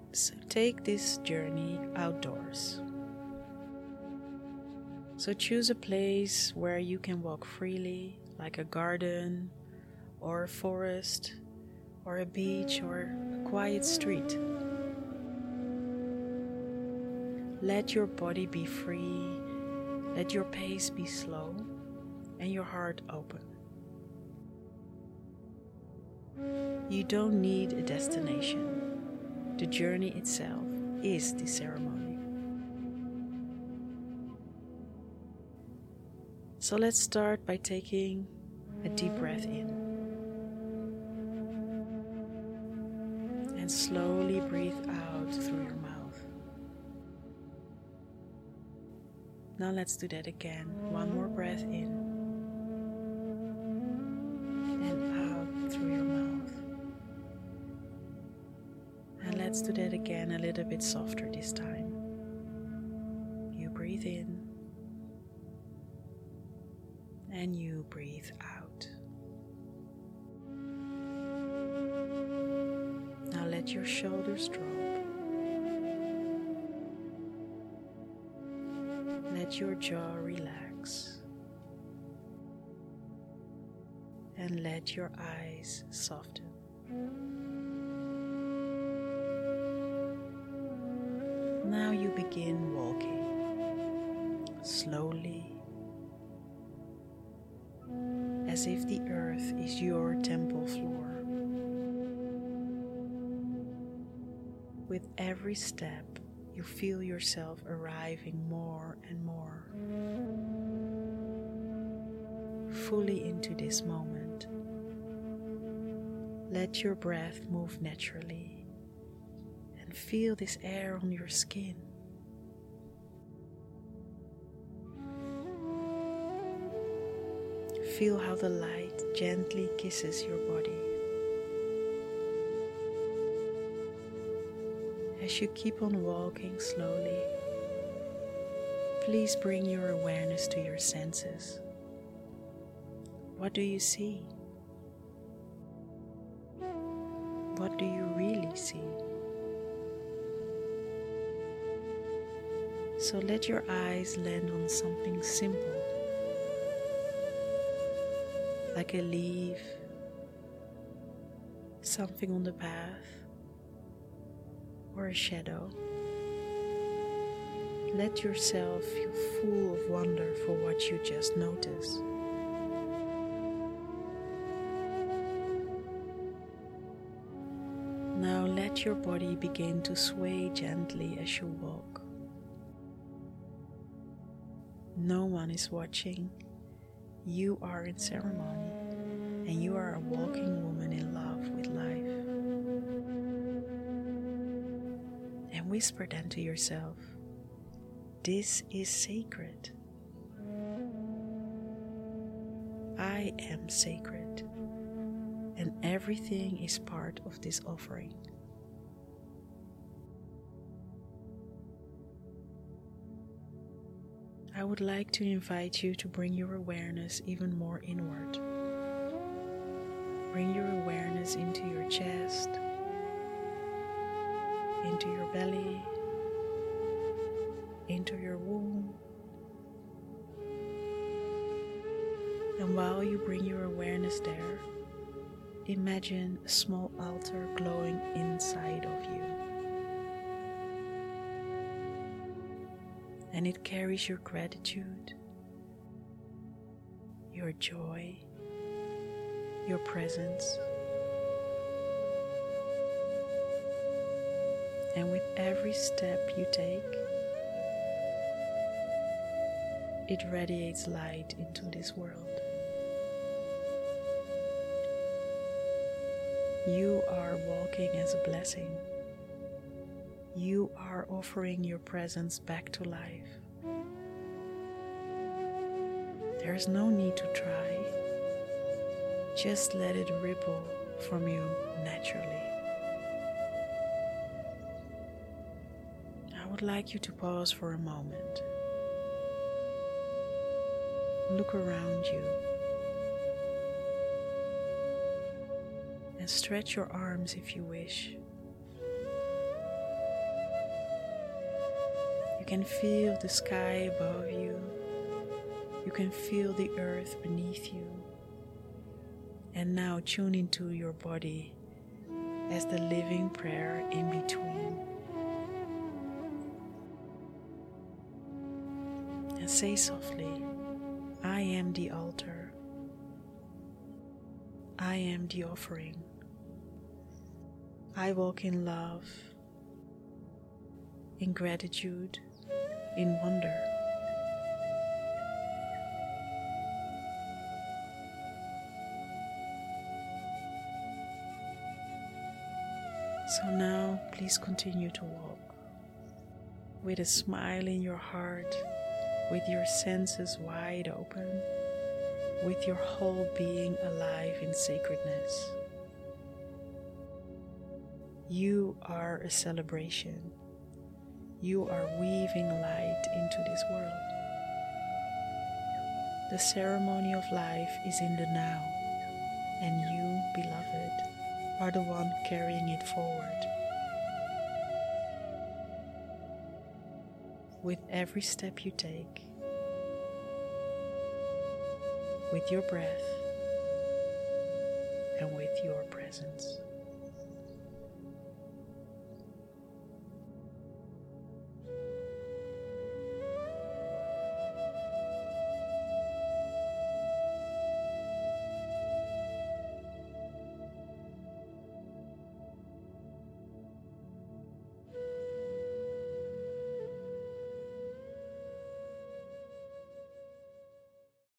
So take this journey outdoors. So choose a place where you can walk freely, like a garden or a forest or a beach or a quiet street. Let your body be free, let your pace be slow and your heart open. You don't need a destination. The journey itself is the ceremony. So let's start by taking a deep breath in and slowly breathe out through your mouth. Now let's do that again. One more breath in and out through your mouth. And let's do that again a little bit softer this time. You breathe in and you breathe out. Now let your shoulders drop. Let your jaw relax. And let your eyes soften. Now you begin walking slowly, as if the earth is your temple floor. With every step, you feel yourself arriving more and more fully into this moment. Let your breath move naturally and feel this air on your skin. Feel how the light gently kisses your body. As you keep on walking slowly, please bring your awareness to your senses. What do you see? What do you really see? So let your eyes land on something simple, like a leaf, something on the path, or a shadow. Let yourself feel full of wonder for what you just noticed. Now let your body begin to sway gently as you walk. No one is watching. You are in ceremony, and you are a walking woman in love with life. And whisper then to yourself, this is sacred. I am sacred, and everything is part of this offering. I would like to invite you to bring your awareness even more inward. Bring your awareness into your chest, into your belly, into your womb. And while you bring your awareness there, imagine a small altar glowing inside of you. And it carries your gratitude, your joy, your presence. And with every step you take, it radiates light into this world. You are walking as a blessing. You are offering your presence back to life. There is no need to try. Just let it ripple from you naturally. I would like you to pause for a moment. Look around you and stretch your arms if you wish. can feel the sky above you. You can feel the earth beneath you. And now tune into your body as the living prayer in between. And say softly, I am the altar. I am the offering. I walk in love, in gratitude, in wonder. So now, please continue to walk with a smile in your heart, with your senses wide open, with your whole being alive in sacredness. You are a celebration. You are weaving light into this world. The ceremony of life is in the now, and you, beloved, are the one carrying it forward. With every step you take, with your breath, and with your presence.